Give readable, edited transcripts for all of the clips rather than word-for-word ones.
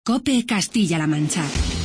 COPE Castilla-La Mancha.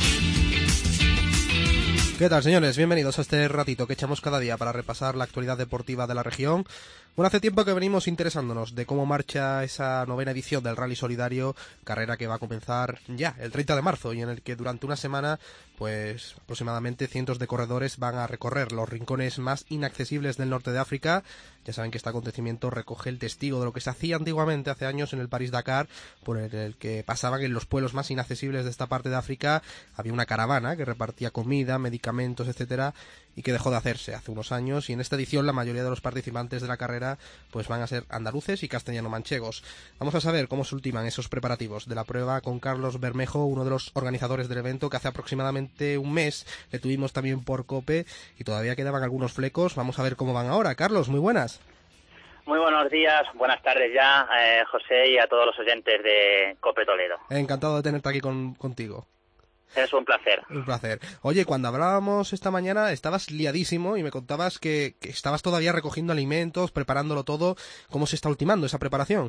¿Qué tal, señores? Bienvenidos a este ratito que echamos cada día para repasar la actualidad deportiva de la región. Bueno, hace tiempo que venimos interesándonos de cómo marcha esa 9ª edición del Rally Solidario, carrera que va a comenzar ya el 30 de marzo y en el que durante una semana, pues aproximadamente cientos de corredores van a recorrer los rincones más inaccesibles del norte de África. Ya saben que este acontecimiento recoge el testigo de lo que se hacía antiguamente, hace años, en el París-Dakar, por el que pasaban en los pueblos más inaccesibles de esta parte de África. Había una caravana que repartía comida, medicamentos, etcétera, y que dejó de hacerse hace unos años, y en esta edición la mayoría de los participantes de la carrera pues van a ser andaluces y castellano-manchegos. Vamos a saber cómo se ultiman esos preparativos de la prueba con Carlos Bermejo, uno de los organizadores del evento, que hace aproximadamente un mes le tuvimos también por COPE y todavía quedaban algunos flecos. Vamos a ver cómo van ahora. Carlos, muy buenas. Muy buenos días, buenas tardes ya, José, y a todos los oyentes de COPE Toledo. Encantado de tenerte aquí contigo. Es un placer. Un placer. Oye, cuando hablábamos esta mañana estabas liadísimo y me contabas que estabas todavía recogiendo alimentos, preparándolo todo. ¿Cómo se está ultimando esa preparación?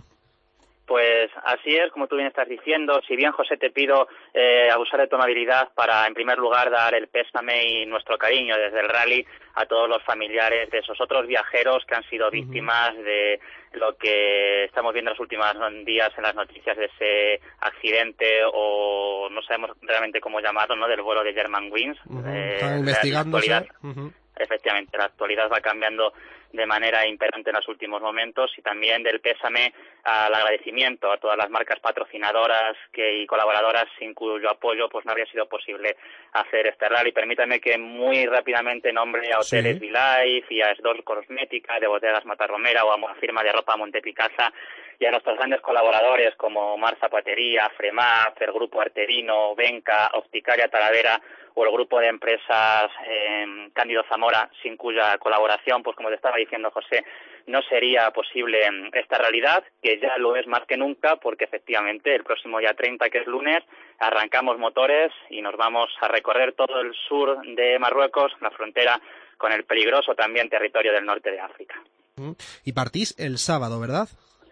Pues así es, como tú bien estás diciendo. Si bien, José, te pido abusar de tu amabilidad para, en primer lugar, dar el pésame y nuestro cariño desde el rally a todos los familiares de esos otros viajeros que han sido víctimas de lo que estamos viendo en los últimos días en las noticias de ese accidente, o no sabemos realmente cómo llamarlo, ¿no?, del vuelo de Germanwings. Están investigándose. Efectivamente, la actualidad va cambiando de manera imperante en los últimos momentos, y también del pésame al agradecimiento a todas las marcas patrocinadoras y colaboradoras sin cuyo apoyo pues no habría sido posible hacer este rally. Permítame que muy rápidamente nombre a Hoteles V-Life y a Esdor Cosmética, de Bodegas Matarromera, o a la firma de ropa Montepicasa, y a nuestros grandes colaboradores como Mar Zapatería, Fremaf, el Grupo Arterino, Benca, Opticaria Talavera, o el grupo de empresas Cándido Zamora, sin cuya colaboración, pues como te estaba diciendo, José, no sería posible esta realidad, que ya lo es más que nunca, porque efectivamente el próximo día 30, que es lunes, arrancamos motores y nos vamos a recorrer todo el sur de Marruecos, la frontera con el peligroso también territorio del norte de África. Y partís el sábado, ¿verdad?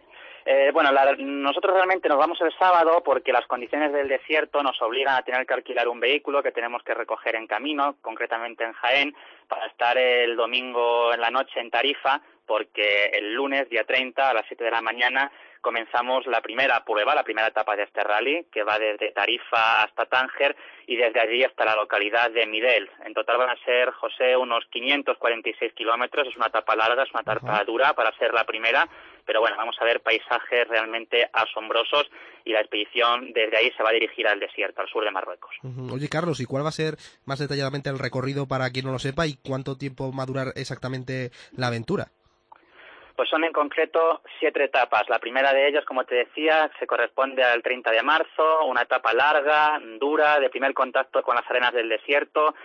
Nosotros realmente nos vamos el sábado porque las condiciones del desierto nos obligan a tener que alquilar un vehículo que tenemos que recoger en camino, concretamente en Jaén, para estar el domingo en la noche en Tarifa, porque el lunes, día 30, a las 7 de la mañana, comenzamos la primera prueba, la primera etapa de este rally, que va desde Tarifa hasta Tánger y desde allí hasta la localidad de Midel. En total van a ser, José, unos 546 kilómetros. Es una etapa larga, es una etapa dura para ser la primera, pero bueno, vamos a ver paisajes realmente asombrosos, y la expedición desde ahí se va a dirigir al desierto, al sur de Marruecos. Oye, Carlos, ¿y cuál va a ser más detalladamente el recorrido para quien no lo sepa, y cuánto tiempo va a durar exactamente la aventura? Pues son en concreto 7 etapas. La primera de ellas, como te decía, se corresponde al 30 de marzo, una etapa larga, dura, de primer contacto con las arenas del desierto,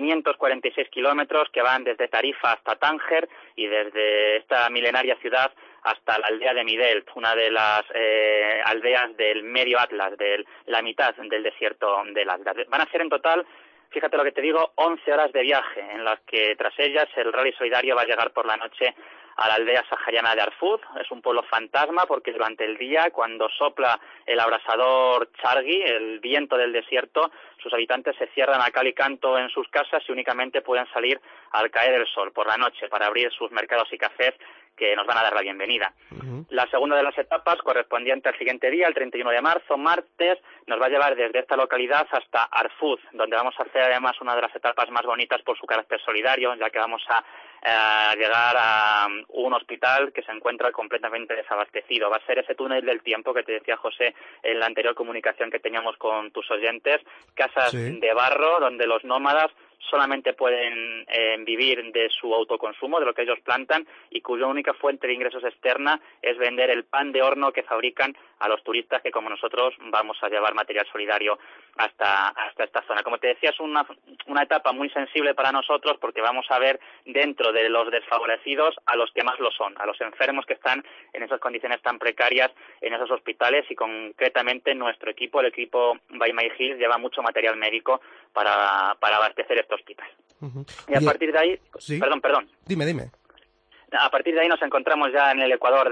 546 kilómetros que van desde Tarifa hasta Tánger, y desde esta milenaria ciudad hasta la aldea de Midelt, una de las aldeas del medio Atlas, de la mitad del desierto del Atlas. Van a ser en total, fíjate lo que te digo, 11 horas de viaje, en las que tras ellas el Rally Solidario va a llegar por la noche a la aldea sahariana de Arfud. Es un pueblo fantasma porque durante el día, cuando sopla el abrasador Chargui, el viento del desierto, sus habitantes se cierran a cal y canto en sus casas y únicamente pueden salir al caer el sol por la noche para abrir sus mercados y cafés, que nos van a dar la bienvenida. La segunda de las etapas, correspondiente al siguiente día, el 31 de marzo, martes, nos va a llevar desde esta localidad hasta Arfud, donde vamos a hacer además una de las etapas más bonitas por su carácter solidario, ya que vamos a llegar a un hospital que se encuentra completamente desabastecido. Va a ser ese túnel del tiempo que te decía, José, en la anterior comunicación que teníamos con tus oyentes, casas de barro donde los nómadas solamente pueden vivir de su autoconsumo, de lo que ellos plantan, y cuya única fuente de ingresos externa es vender el pan de horno que fabrican a los turistas que, como nosotros, vamos a llevar material solidario hasta esta zona. Como te decía, es una etapa muy sensible para nosotros, porque vamos a ver dentro de los desfavorecidos a los que más lo son, a los enfermos que están en esas condiciones tan precarias en esos hospitales, y concretamente nuestro equipo, el equipo By My Hill, lleva mucho material médico para abastecer este hospital. Y a partir de ahí... Sí. Perdón. Dime. A partir de ahí nos encontramos ya en el ecuador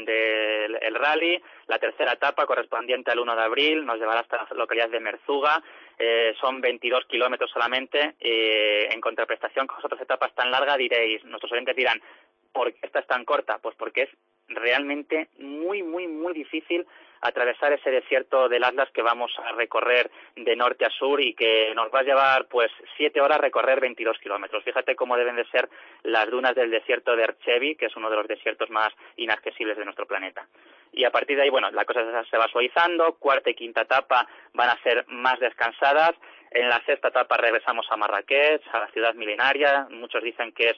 del rally. La tercera etapa, correspondiente al 1 de abril, nos llevará hasta la localidad de Merzuga. Son 22 kilómetros solamente. En contraprestación con las otras etapas tan largas, nuestros oyentes dirán, ¿por qué esta es tan corta? Pues porque es realmente muy, muy, muy difícil atravesar ese desierto del Atlas que vamos a recorrer de norte a sur y que nos va a llevar pues 7 horas recorrer 22 kilómetros. Fíjate cómo deben de ser las dunas del desierto de Erchevi, que es uno de los desiertos más inaccesibles de nuestro planeta. Y a partir de ahí, bueno, la cosa se va suavizando. Cuarta y quinta etapa van a ser más descansadas. En la sexta etapa regresamos a Marrakech, a la ciudad milenaria. Muchos dicen que es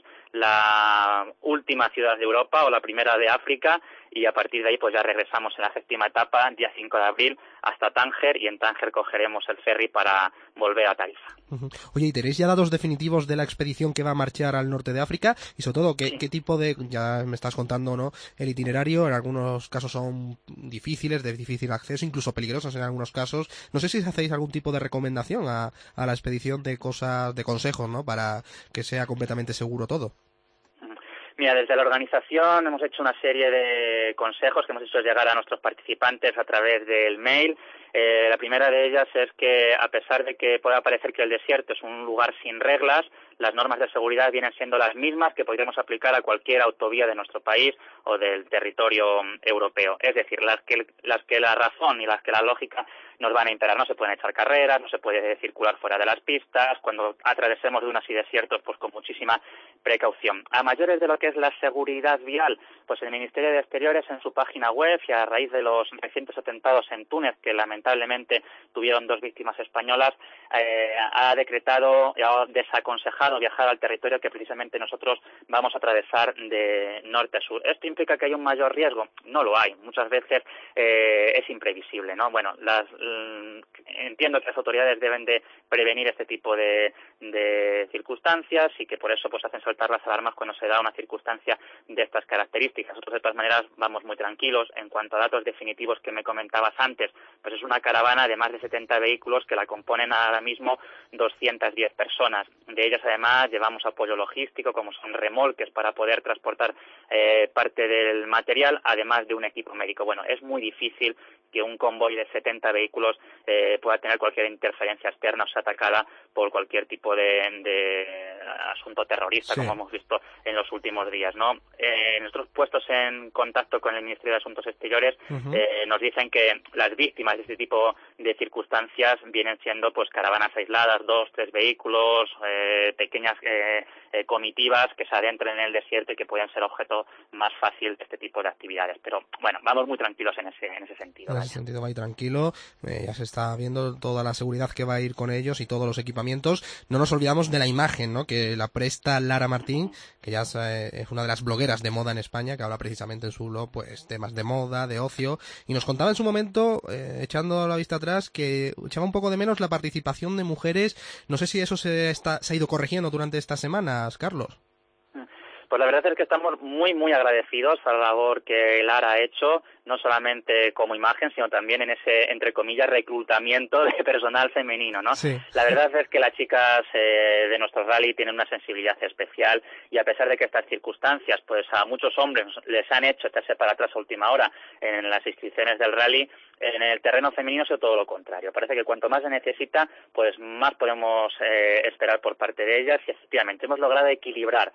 la última ciudad de Europa o la primera de África. Y a partir de ahí pues ya regresamos en la séptima etapa, día 5 de abril, hasta Tánger, y en Tánger cogeremos el ferry para volver a Tarifa. Oye, ¿y tenéis ya datos definitivos de la expedición que va a marchar al norte de África? Y sobre todo, ¿qué tipo de...? Ya me estás contando, ¿no?, el itinerario, en algunos casos son difíciles, de difícil acceso, incluso peligrosos en algunos casos. No sé si hacéis algún tipo de recomendación a la expedición de cosas, de consejos, ¿no?, para que sea completamente seguro todo. Mira, desde la organización hemos hecho una serie de consejos que hemos hecho llegar a nuestros participantes a través del mail. La primera de ellas es que, a pesar de que pueda parecer que el desierto es un lugar sin reglas, las normas de seguridad vienen siendo las mismas que podríamos aplicar a cualquier autovía de nuestro país o del territorio europeo. Es decir, las que la razón y las que la lógica nos van a imperar. No se pueden echar carreras, no se puede circular fuera de las pistas, cuando atravesemos dunas y desiertos, pues con muchísima precaución. A mayores de lo que es la seguridad vial, pues el Ministerio de Exteriores en su página web, y a raíz de los recientes atentados en Túnez, que lamentablemente tuvieron 2 víctimas españolas, ha decretado y ha desaconsejado viajar al territorio que precisamente nosotros vamos a atravesar de norte a sur. ¿Esto implica que hay un mayor riesgo? No lo hay. Muchas veces es imprevisible, ¿no? Bueno, entiendo que las autoridades deben de prevenir este tipo de circunstancias y que por eso pues hacen saltar las alarmas cuando se da una circunstancia de estas características. Nosotros de todas maneras vamos muy tranquilos. En cuanto a datos definitivos que me comentabas antes, pues es una caravana de más de 70 vehículos que la componen ahora mismo 210 personas. De ellas además llevamos apoyo logístico como son remolques para poder transportar parte del material, además de un equipo médico. Bueno, es muy difícil que un convoy de 70 vehículos pueda tener cualquier interferencia externa o sea atacada por cualquier tipo de asunto terrorista, sí, como hemos visto en los últimos días, ¿no? Nosotros puestos en contacto con el Ministerio de Asuntos Exteriores nos dicen que las víctimas de este tipo de circunstancias vienen siendo pues caravanas aisladas, 2, 3 vehículos, pequeñas comitivas que se adentren en el desierto y que pueden ser objeto más fácil de este tipo de actividades. Pero bueno, vamos muy tranquilos en ese sentido. En ese sentido va a ir tranquilo, ya se está viendo toda la seguridad que va a ir con ellos y todos los equipamientos. No nos olvidamos de la imagen, ¿no?, que la presta Lara Martín, que ya es una de las blogueras de moda en España, que habla precisamente en su blog pues temas de moda, de ocio, y nos contaba en su momento, echando la vista atrás, que echaba un poco de menos la participación de mujeres. No sé si eso se ha ido corrigiendo durante estas semanas, Carlos. Pues la verdad es que estamos muy, muy agradecidos a la labor que Lara ha hecho, no solamente como imagen, sino también en ese, entre comillas, reclutamiento de personal femenino, ¿no? Sí. La verdad es que las chicas de nuestro rally tienen una sensibilidad especial y a pesar de que estas circunstancias, pues a muchos hombres les han hecho echarse para atrás a última hora en las inscripciones del rally, en el terreno femenino es todo lo contrario. Parece que cuanto más se necesita, pues más podemos esperar por parte de ellas y efectivamente hemos logrado equilibrar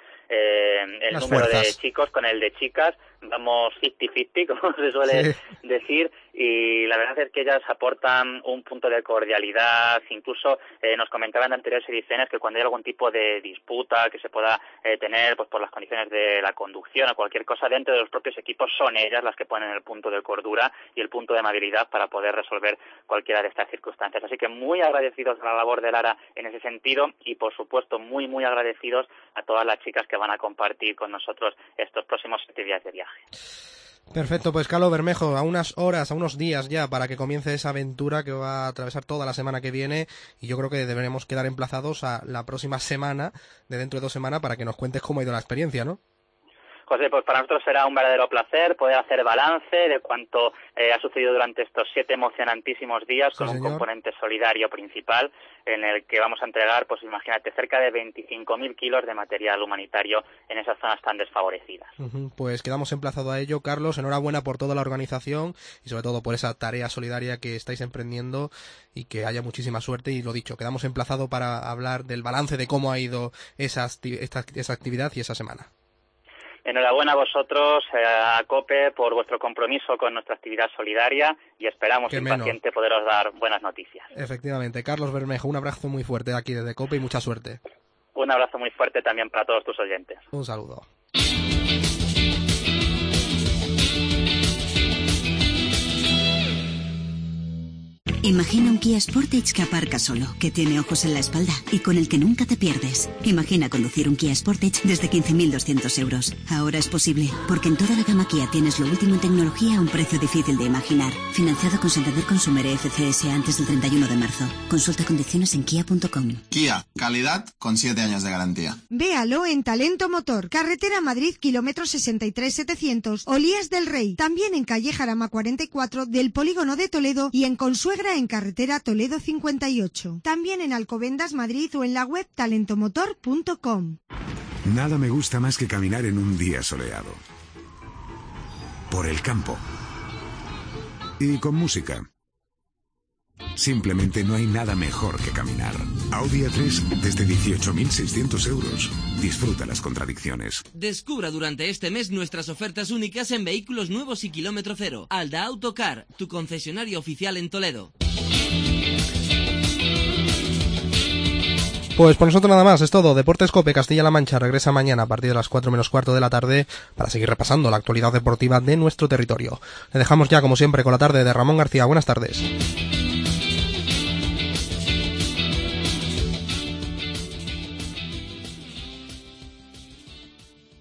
el las número fuerzas de chicos con el de chicas. Vamos 50-50, como se suele decir, y la verdad es que ellas aportan un punto de cordialidad. Incluso nos comentaban en anteriores ediciones que cuando hay algún tipo de disputa que se pueda tener pues por las condiciones de la conducción o cualquier cosa dentro de los propios equipos, son ellas las que ponen el punto de cordura y el punto de amabilidad para poder resolver cualquiera de estas circunstancias. Así que muy agradecidos a la labor de Lara en ese sentido y, por supuesto, muy, muy agradecidos a todas las chicas que van a compartir con nosotros estos próximos 7 días de viaje. Perfecto, pues Carlos Bermejo, a unas horas, a unos días ya para que comience esa aventura que va a atravesar toda la semana que viene, y yo creo que deberemos quedar emplazados a la próxima semana, de dentro de 2 semanas, para que nos cuentes cómo ha ido la experiencia, ¿no? José, pues para nosotros será un verdadero placer poder hacer balance de cuanto ha sucedido durante estos 7 emocionantísimos días, con un componente solidario principal en el que vamos a entregar, pues imagínate, cerca de 25.000 kilos de material humanitario en esas zonas tan desfavorecidas. Pues quedamos emplazados a ello, Carlos. Enhorabuena por toda la organización y sobre todo por esa tarea solidaria que estáis emprendiendo, y que haya muchísima suerte. Y lo dicho, quedamos emplazados para hablar del balance de cómo ha ido esa actividad y esa semana. Enhorabuena a vosotros, a COPE, por vuestro compromiso con nuestra actividad solidaria, y esperamos impaciente poderos dar buenas noticias. Efectivamente. Carlos Bermejo, un abrazo muy fuerte aquí desde COPE y mucha suerte. Un abrazo muy fuerte también para todos tus oyentes. Un saludo. Imagina un Kia Sportage que aparca solo, que tiene ojos en la espalda y con el que nunca te pierdes. Imagina conducir un Kia Sportage desde 15.200 euros. Ahora es posible, porque en toda la gama Kia tienes lo último en tecnología a un precio difícil de imaginar. Financiado con Santander Consumer FCS antes del 31 de marzo. Consulta condiciones en kia.com. Kia, calidad con 7 años de garantía. Véalo en Talento Motor, carretera Madrid, kilómetro 63700, Olías del Rey. También en calle Jarama 44 del Polígono de Toledo, y en Consuegra en carretera Toledo 58. También en Alcobendas, Madrid, o en la web talentomotor.com. Nada me gusta más que caminar en un día soleado. Por el campo. Y con música. Simplemente no hay nada mejor que caminar. Audi A3 desde 18.600 euros. Disfruta las contradicciones. Descubra durante este mes nuestras ofertas únicas en vehículos nuevos y kilómetro cero. Alda Autocar, tu concesionario oficial en Toledo. Pues por nosotros nada más, es todo. Deportes COPE Castilla-La Mancha regresa mañana a partir de las 4 menos cuarto de la tarde para seguir repasando la actualidad deportiva de nuestro territorio. Le dejamos ya, como siempre, con la tarde de Ramón García. Buenas tardes.